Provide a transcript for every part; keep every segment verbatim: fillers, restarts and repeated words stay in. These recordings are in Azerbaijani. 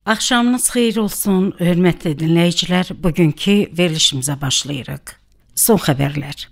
Axşamınız xeyir olsun, hörmətli dinləyicilər. Bugünkü verilişimizə başlayırıq. Son xəbərlər.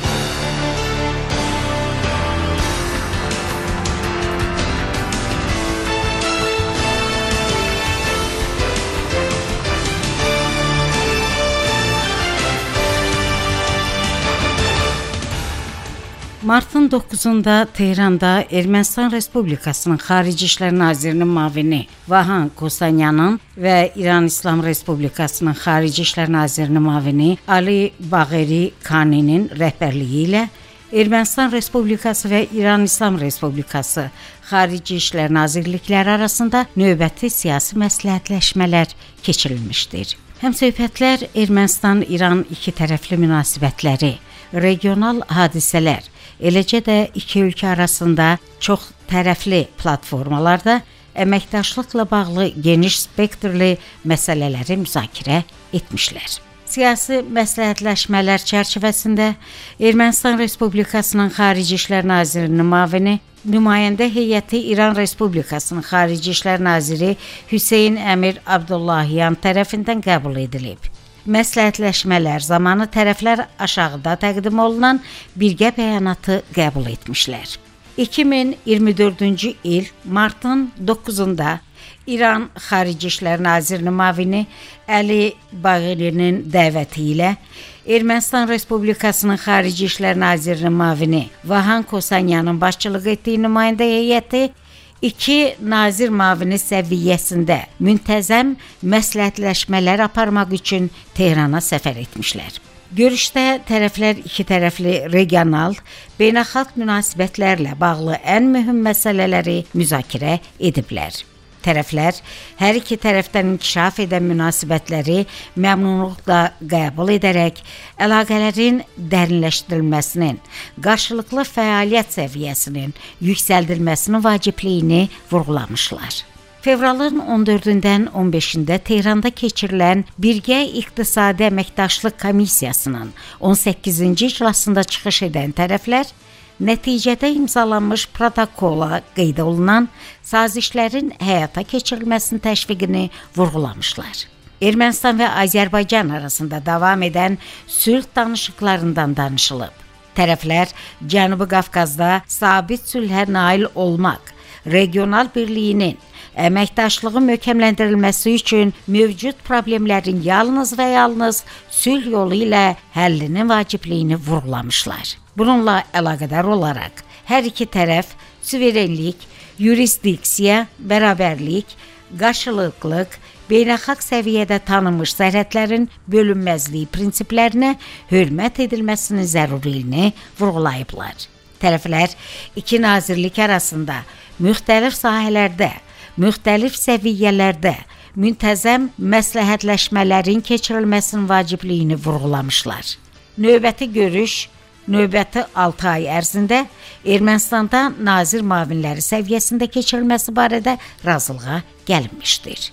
Martın doqquzunda Tehranda Ermənistan Respublikasının Xarici İşlər Nazirinin müavini Vahan Kosanyanın və İran İslam Respublikasının Xarici İşlər Nazirinin müavini Ali Bagheri Kaninin rəhbərliyi ilə Ermənistan Respublikası və İran İslam Respublikası Xarici İşlər Nazirlikləri arasında növbəti siyasi məsləhətləşmələr keçirilmişdir. Həmsöhbətlər Ermənistan-İran iki tərəfli münasibətləri, regional hadisələr, eləcə də iki ölkə arasında çox tərəfli platformalarda əməkdaşlıqla bağlı geniş spektrli məsələləri müzakirə etmişlər. Siyasi məsləhətləşmələr çərçivəsində Ermənistan Respublikasının Xarici İşlər Nazirinin müavini, nümayəndə heyəti İran Respublikasının Xarici İşlər Naziri Hüseyn Əmir Abdullahyan tərəfindən qəbul edilib. Məsləhətləşmələr zamanı tərəflər aşağıda təqdim olunan birgə bəyanatı qəbul etmişlər. iki min iyirmi dördüncü il martın doqquzunda İran Xarici İşlər Nazirinin müavini Əli Bagheri'nin dəvəti ilə Ermənistan Respublikasının Xarici İşlər Nazirinin müavini Vahan Kosanyanın başçılıq etdiyi nümayəndə heyəti İki nazir müavini səviyyəsində müntəzəm məsləhətləşmələr aparmaq üçün Tehrana səfər etmişlər. Görüşdə tərəflər iki tərəfli regional, beynəlxalq münasibətlərlə bağlı ən mühüm məsələləri müzakirə ediblər. Tərəflər hər iki tərəfdən inkişaf edən münasibətləri məmnunluqla qəbul edərək əlaqələrin dərinləşdirilməsinin, qarşılıqlı fəaliyyət səviyyəsinin yüksəldilməsinin vacibliyini vurğulamışlar. Fevralın on dördündən on beşində Tehranda keçirilən Birgə İqtisadi Əməkdaşlıq Komissiyasının on səkkizinci iclasında çıxış edən tərəflər nəticədə imzalanmış protokola qeyd olunan sazişlərin həyata keçirilməsinin təşviqini vurğulamışlar. Ermənistan və Azərbaycan arasında davam edən sülh danışıqlarından danışılıb. Tərəflər Cənubi Qafqazda sabit sülhə nail olmaq, regional birliyinin əməkdaşlığın möhkəmləndirilməsi üçün mövcud problemlərin yalnız və yalnız sülh yolu ilə həllinin vacibliyini vurğulamışlar. Bununla əlaqədar olaraq hər iki tərəf suverenlik, yurisdiksiya, bərabərlik, qarşılıqlıq, beynəlxalq səviyyədə tanınmış sərhədlərin bölünməzliyi prinsiplərinə hörmət edilməsinin zəruriyini vurğulayıblar. Tərəflər iki nazirlik arasında müxtəlif sahələrdə, müxtəlif səviyyələrdə müntəzəm məsləhətləşmələrin keçirilməsinin vacibliyini vurğulamışlar. Növbəti görüş növbəti altı ay ərzində Ermənistanda nazir müavinləri səviyyəsində keçirilməsi barədə razılığa gəlinmişdir.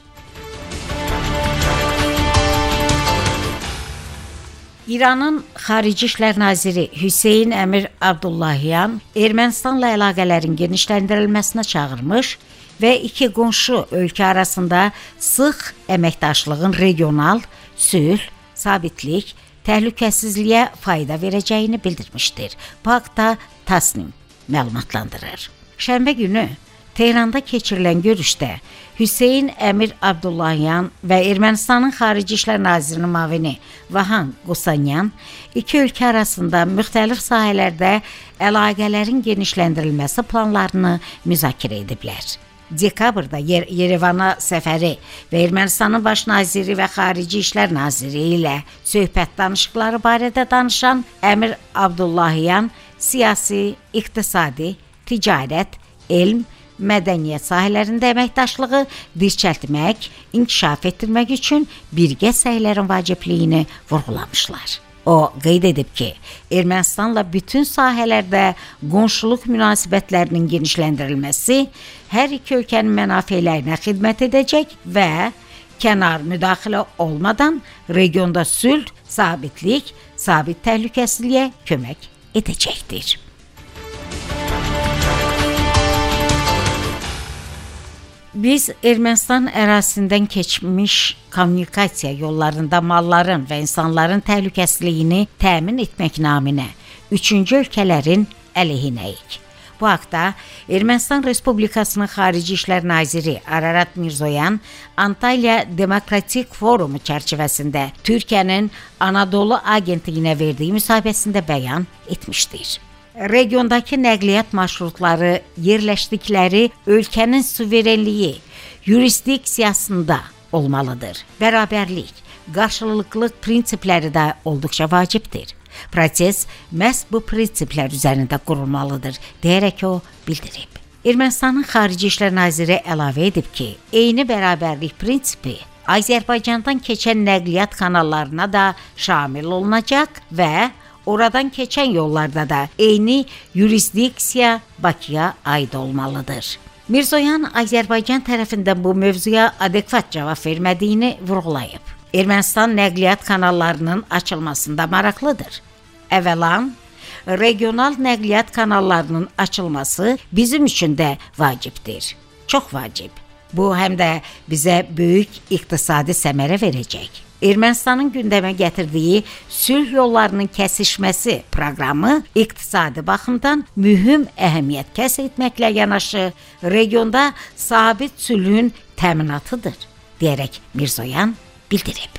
İranın Xarici İşlər Naziri Hüseyn Əmir Abdullahyan Ermənistanla əlaqələrin genişləndirilməsinə çağırmış və iki qonşu ölkə arasında sıx əməkdaşlığın regional, sülh, sabitlik, təhlükəsizliyə fayda verəcəyini bildirmişdir. Bu haqda Tasnim məlumatlandırır. Şənbə günü Tehranda keçirilən görüşdə Hüseyn Əmir Abdullahyan və Ermənistanın Xarici İşlər Nazirinin müavini Vahan Kosanyan iki ölkə arasında müxtəlif sahələrdə əlaqələrin genişləndirilməsi planlarını müzakirə ediblər. Dekabrda Yer Yerevana səfəri və Ermənistanın baş naziri və Xarici İşlər Naziri ilə söhbət danışıqları barədə danışan Əmir Abdullahyan siyasi, iqtisadi, ticarət, elm, mədəniyyət sahələrində əməkdaşlığı dirçəltmək, inkişaf etdirmək üçün birgə səylərin vacibliyini vurğulamışlar. O qeyd edib ki, Ermənistanla bütün sahələrdə qonşuluq münasibətlərinin genişləndirilməsi hər iki ölkənin mənafelərinə xidmət edəcək və kənar müdaxilə olmadan regionda sülh, sabitlik, sabit təhlükəsizliyə kömək edəcəkdir. Biz Ermənistan ərazisindən keçmiş kommunikasiya yollarında malların və insanların təhlükəsizliyini təmin etmək naminə üçüncü ölkələrin əleyhinəyik. Bu haqda Ermənistan Respublikasının Xarici İşlər Naziri Ararat Mirzoyan Antalya Demokratik Forumu çərçivəsində Türkiyənin Anadolu Agentliyinə verdiyi müsahibəsində bəyan etmişdir. Regiondakı nəqliyyat marşrutları yerləşdikləri ölkənin suverenliyi, yurisdiksiyasında olmalıdır. Bərabərlik, qarşılıqlılıq prinsipləri də olduqca vacibdir. Proses məhz bu prinsiplər üzərində qurulmalıdır, deyərək o bildirib. Ermənistanın Xarici İşlər Naziri əlavə edib ki, eyni bərabərlik prinsipi Azərbaycandan keçən nəqliyyat kanallarına da şamil olunacaq və oradan keçən yollarda da eyni yurisdiksiya Bakıya aid olmalıdır. Mirzoyan Azərbaycan tərəfindən bu mövzuya adekvat cavab vermədiyini vurğulayıb. Ermənistan nəqliyyat kanallarının açılmasında maraqlıdır. Əvvəlan, regional nəqliyyat kanallarının açılması bizim üçün də vacibdir. Çox vacib. Bu, həm də bizə böyük iqtisadi səmərə verəcək. Ermənistanın gündəmə gətirdiyi sülh yollarının kəsişməsi proqramı iqtisadi baxımdan mühüm əhəmiyyət kəsb etməklə yanaşı regionda sabit sülhün təminatıdır, deyərək Mirzoyan bildirib.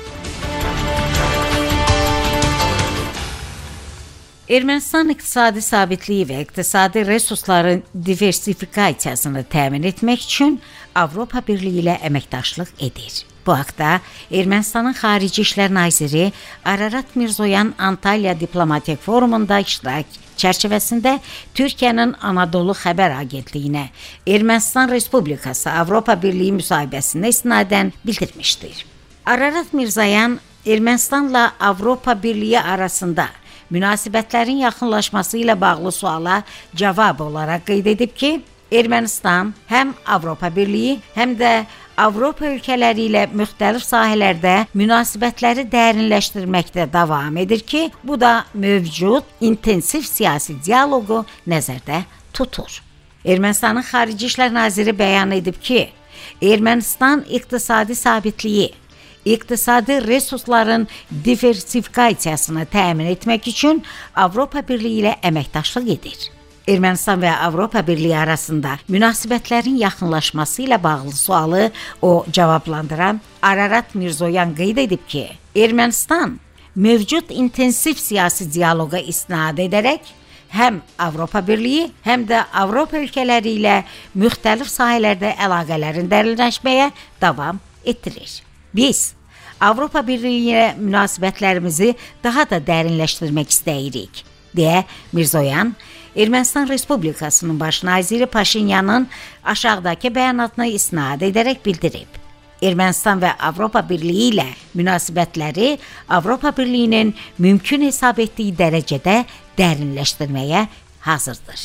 Ermənistan iqtisadi sabitliyi və iqtisadi resursların diversifikasiyasını təmin etmək üçün Avropa Birliyi ilə əməkdaşlıq edir. Bu haqda Ermənistanın Xarici İşlər Naziri Ararat Mirzoyan Antalya Diplomatik Forumunda iştirak çərçivəsində Türkiyənin Anadolu Xəbər Agentliyinə Ermənistan Respublikası Avropa Birliyi müsahibəsinə istinadən bildirmişdir. Ararat Mirzoyan Ermənistanla Avropa Birliyi arasında münasibətlərin yaxınlaşması ilə bağlı suala cavab olaraq qeyd edib ki, Ermənistan həm Avropa Birliyi, həm də Avropa ölkələri ilə müxtəlif sahələrdə münasibətləri dərinləşdirməkdə davam edir ki, bu da mövcud intensiv siyasi dialoqu nəzərdə tutur. Ermənistanın Xarici İşlər Naziri bəyan edib ki, Ermənistan iqtisadi sabitliyi, iqtisadi resursların diversifikasiyasını təmin etmək üçün Avropa Birliyi ilə əməkdaşlıq edir. Ermənistan və Avropa Birliyi arasında münasibətlərin yaxınlaşması ilə bağlı sualı o cavablandıran Ararat Mirzoyan qeyd edib ki, Ermənistan mövcud intensiv siyasi dialoqa istinad edərək həm Avropa Birliyi, həm də Avropa ölkələri ilə müxtəlif sahələrdə əlaqələrin dərinləşməyə davam etdirir. Biz Avropa Birliyi ilə münasibətlərimizi daha da dərinləşdirmək istəyirik, deyə Mirzoyan Ermənistan Respublikasının baş naziri Paşinyanın aşağıdakı bəyanatına istinad edərək bildirib. Ermənistan və Avropa Birliyi ilə münasibətləri Avropa Birliyinin mümkün hesab etdiyi dərəcədə dərinləşdirməyə hazırdır.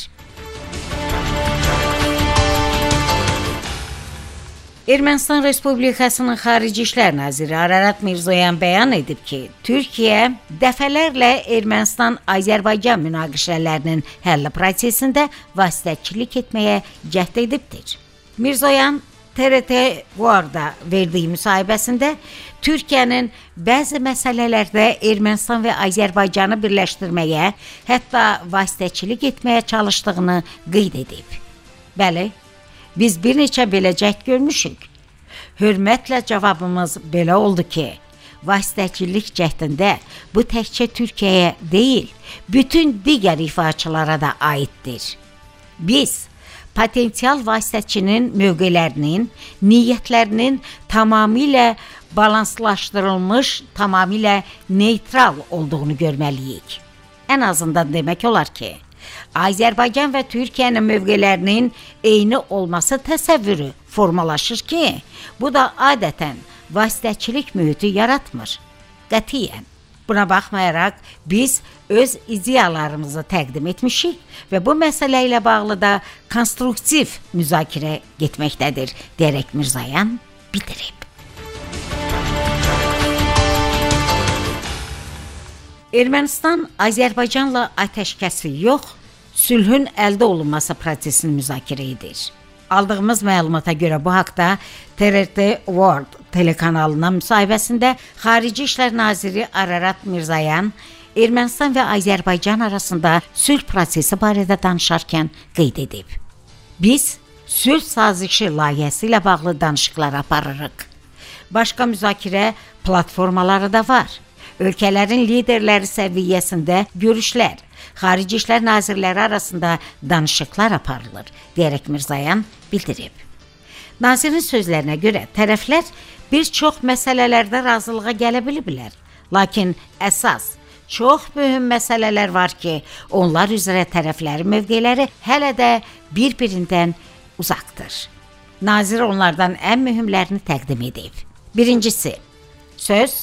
Ermənistan Respublikasının Xarici İşlər Naziri Ararat Mirzoyan bəyan edib ki, Türkiyə dəfələrlə Ermənistan-Azərbaycan münaqişələrinin həlli prosesində vasitəçilik etməyə cəhd edibdir. Mirzoyan T R T Guarda verdiyi müsahibəsində Türkiyənin bəzi məsələlərdə Ermənistan və Azərbaycanı birləşdirməyə, hətta vasitəçilik etməyə çalışdığını qeyd edib. Bəli, biz bir neçə belə cəhd görmüşük. Hörmətlə cavabımız belə oldu ki, vasitəçilik cəhdində bu təkcə Türkiyəyə deyil, bütün digər ifaçılara da aiddir. Biz potensial vasitəçinin mövqelərinin, niyyətlərinin tamamilə balanslaşdırılmış, tamamilə neytral olduğunu görməliyik. Ən azından demək olar ki, Azərbaycan və Türkiyənin mövqelərinin eyni olması təsəvvürü formalaşır ki, bu da adətən vasitəçilik mühiti yaratmır. Qətiyyən. Buna baxmayaraq biz öz ideyalarımızı təqdim etmişik və bu məsələ ilə bağlı da konstruktiv müzakirə getməkdədir, deyərək Mirzoyan bildirib. Ermənistan Azərbaycanla atəşkəsi yox, sülhün əldə olunması prosesini müzakirə edir. Aldığımız məlumata görə bu haqda T R T World telekanalına müsahibəsində Xarici İşlər Naziri Ararat Mirzoyan Ermənistan və Azərbaycan arasında sülh prosesi barədə danışarkən qeyd edib. Biz sülh sazişi layihəsi ilə bağlı danışıqlar aparırıq. Başqa müzakirə platformaları da var. Ölkələrin liderləri səviyyəsində görüşlər, Xarici İşlər Nazirləri arasında danışıqlar aparılır, deyərək Mirzoyan bildirib. Nazirin sözlərinə görə tərəflər bir çox məsələlərdə razılığa gələ biliblər. Lakin əsas, çox mühüm məsələlər var ki, onlar üzrə tərəflərin mövqeləri hələ də bir-birindən uzaqdır. Nazir onlardan ən mühümlərini təqdim edib. Birincisi, söz,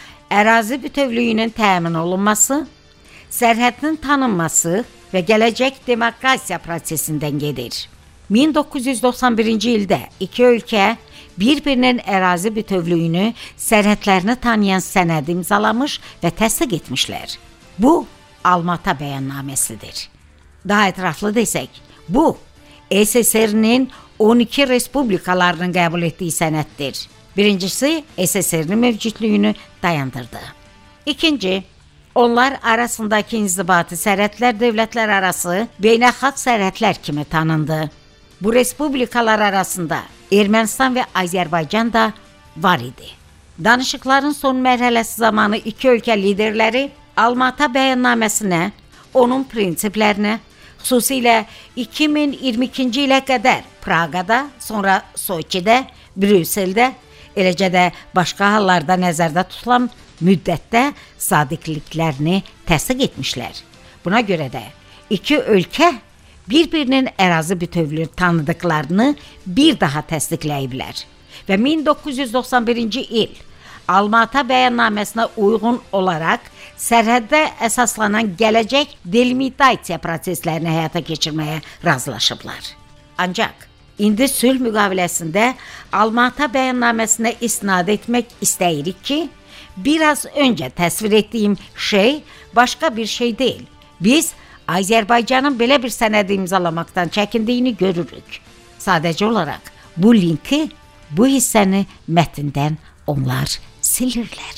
ərazi bütövlüyünün təmin olunması, sərhədin tanınması və gələcək demokrasiya prosesindən gedir. min doqquz yüz doxsan birinci ildə iki ölkə bir-birinin ərazi bütövlüyünü, sərhədlərini tanıyan sənəd imzalamış və təsdiq etmişlər. Bu, Almata bəyannaməsidir. Daha ətraflı desək, bu, S S R-nin on iki respublikalarının qəbul etdiyi sənəddir. Birincisi, S S R-nin mövcudluğunu dayandırdı. İkinci, onlar arasındakı inzibati sərhədlər dövlətlər arası beynəlxalq sərhədlər kimi tanındı. Bu respublikalar arasında Ermənistan və Azərbaycan da var idi. Danışıqların son mərhələsi zamanı iki ölkə liderləri Almata bəyannaməsinə, onun prinsiplərinə, xüsusilə iki min iyirmi ikinci ilə qədər Praqada, sonra Soçidə, Brüsseldə, eləcə də başqa hallarda nəzərdə tutulan müddətdə sadiqliklərini təsdiq etmişlər. Buna görə də iki ölkə bir-birinin ərazi bütövlüyünü tanıdıqlarını bir daha təsdiqləyiblər və min doqquz yüz doxsan birinci il Almata bəyannaməsinə uyğun olaraq sərhəddə əsaslanan gələcək delimitasiya proseslərini həyata keçirməyə razılaşıblar. Ancaq indi sülh müqaviləsində Almata bəyannaməsinə istinad etmək istəyirik ki, biraz öncə təsvir etdiyim şey başqa bir şey deyil. Biz Azərbaycanın belə bir sənədi imzalamaqdan çəkindiyini görürük. Sadəcə olaraq bu linki, bu hissəni mətndən onlar silirlər.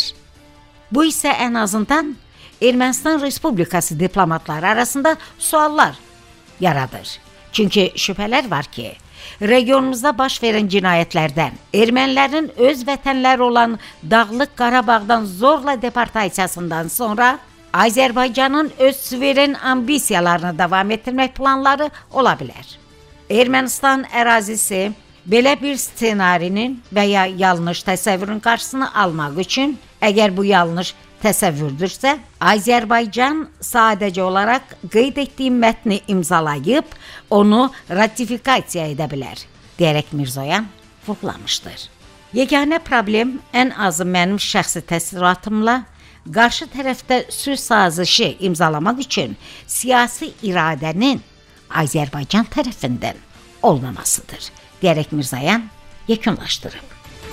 Bu isə ən azından Ermənistan Respublikası diplomatları arasında suallar yaradır. Çünki şübhələr var ki, regionumuzda baş verən cinayətlərdən, ermənilərin öz vətənləri olan Dağlıq Qarabağdan zorla deportasiyasından sonra Azərbaycanın öz suveren ambisiyalarını davam etdirmək planları ola bilər. Ermənistan ərazisi belə bir ssenarinin və ya yanlış təsəvvürün qarşısını almaq üçün, əgər bu yanlış təsəvvürdürsə, Azərbaycan sadəcə olaraq qeyd etdiyim mətni imzalayıb, onu ratifikasiya edə bilər, deyərək Mirzoyan vurğulamışdır. Yeganə problem ən azı mənim şəxsi təsdiqatımla qarşı tərəfdə sülh sazişi imzalamaq üçün siyasi iradənin Azərbaycan tərəfindən olmamasıdır, deyərək Mirzoyan yekunlaşdırıb.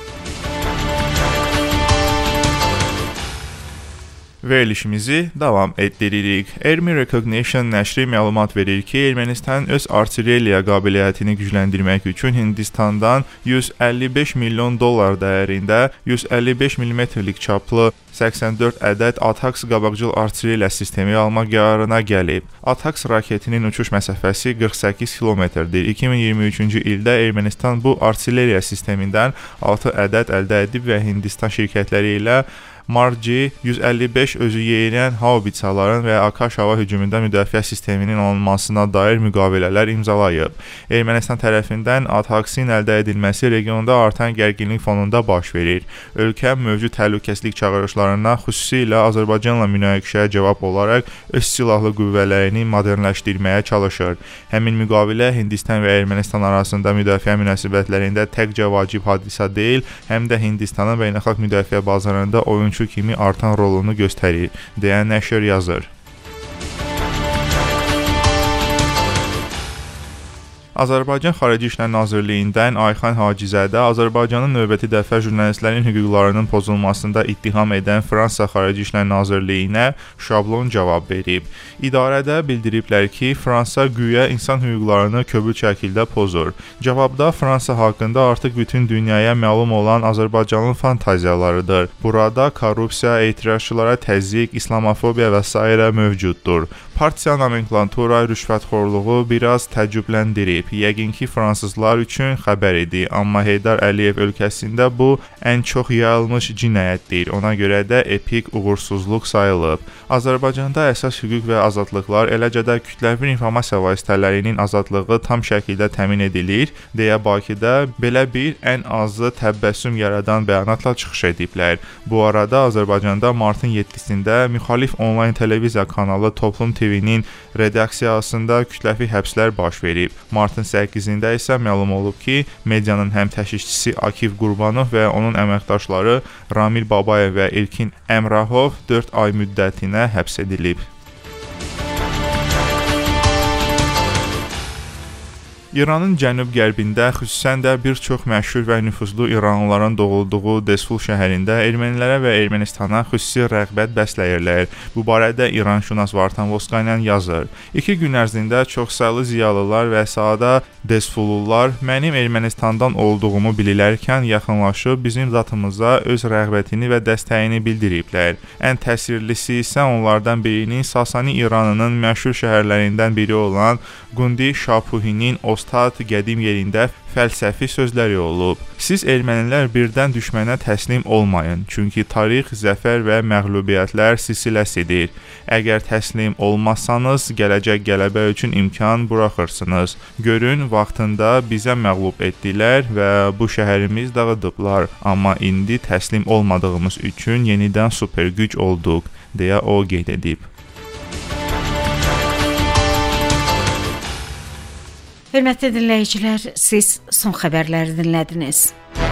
Verilişimizi davam etdiririk. Army Recognition nəşri məlumat verir ki, Ermənistan öz artilleriya qabiliyyətini gücləndirmək üçün Hindistandan yüz əlli beş milyon dollar dəyərində yüz əlli beş millimetrlik çaplı səksən dörd ədəd ATACMS qabaqcıl artilleriya sistemi almaq qərarına gəlib. ATACMS raketinin uçuş məsafəsi qırx səkkiz kilometrdir. iki min iyirmi üçüncü ildə Ermənistan bu artilleriya sistemindən altı ədəd əldə edib və Hindistan şirkətləri ilə Marci yüz əlli beş özü yeyilən haubitsaların və Akash hava hücumundan müdafiə sisteminin alınmasına dair müqavilələr imzalayıb. Ermənistan tərəfindən ATACMS-in əldə edilməsi regionda artan gərginlik fonunda baş verir. Ölkə mövcud təhlükəsizlik çağırışlarına, xüsusilə Azərbaycanla münaqişəyə cavab olaraq öz silahlı qüvvələrini modernləşdirməyə çalışır. Həmin müqavilə Hindistan və Ermənistan arasında müdafiə münasibətlərində təkcə vacib hadisə deyil, həm də Hindistanın beynəlxalq müdafiə bazarında oyun kimi artan rolunu göstərir, deyən nəşr yazır. Azərbaycan Xarici İşlər Nazirliyindən Ayxan Hacızadə Azərbaycanın növbəti dəfə jurnalistlərin hüquqlarının pozulmasında ittiham edən Fransa Xarici İşlər Nazirliyinə şablon cavab verib. İdarədə bildiriblər ki, Fransa güya insan hüquqlarını kobud şəkildə pozur. Cavabda Fransa haqqında artıq bütün dünyaya məlum olan Azərbaycanın fantaziyalarıdır. Burada korrupsiya, etirazçılara təzyiq, islamofobiya və s. mövcuddur. Partiya nomenklatura rüşvətxorluğu biraz təəccübləndirib. Yəqin ki, fransızlar üçün xəbər idi, amma Heydər Əliyev ölkəsində bu ən çox yayılmış cinayətdir. Ona görə də epik uğursuzluq sayılıb. Azərbaycanda əsas hüquq və azadlıqlar, eləcə də kütləvi informasiya vasitələrinin azadlığı tam şəkildə təmin edilir, deyə Bakıda belə bir ən azı təbəssüm yaradan bəyanatla çıxış ediblər. Bu arada Azərbaycanda martın yeddisində müxalif onlayn televiziya kanalı Toplum T V-nin redaksiyasında kütləvi həbslər baş verib. Martın səkkizində isə məlum olub ki, medianın həm təşkilçisi Akif Qurbanov və onun əməkdaşları Ramil Babayev və İlkin Əmrahov dörd ay müddətinə həbs edilib. İranın cənub-qərbində, xüsusən də bir çox məşhur və nüfuzlu İranlıların doğulduğu Desful şəhərində ermənilərə və Ermənistana xüsusi rəğbət bəsləyirlər. Bu barədə İranşünas Vartan Voskayan yazır. İki gün ərzində çoxsaylı ziyalılar və sadə Desfullular mənim Ermənistandan olduğumu bililərkən yaxınlaşıb bizim zatımıza öz rəğbətini və dəstəyini bildiriblər. Ən təsirlisi isə onlardan birinin Sasani İranının məşhur şəhərlərindən biri olan Qundi Şapuhinin Ostad qədim yerində fəlsəfi sözləri olub. Siz ermənilər birdən düşmənə təslim olmayın, çünki tarix zəfər və məğlubiyyətlər silsiləsidir. Əgər təslim olmazsanız, gələcək qələbə üçün imkan buraxırsınız. Görün, vaxtında bizə məğlub etdilər və bu şəhərimiz dağıdıblar, amma indi təslim olmadığımız üçün yenidən super güc olduq, deyə o qeyd edib. Hörmətli dinləyicilər, siz son xəbərləri dinlədiniz.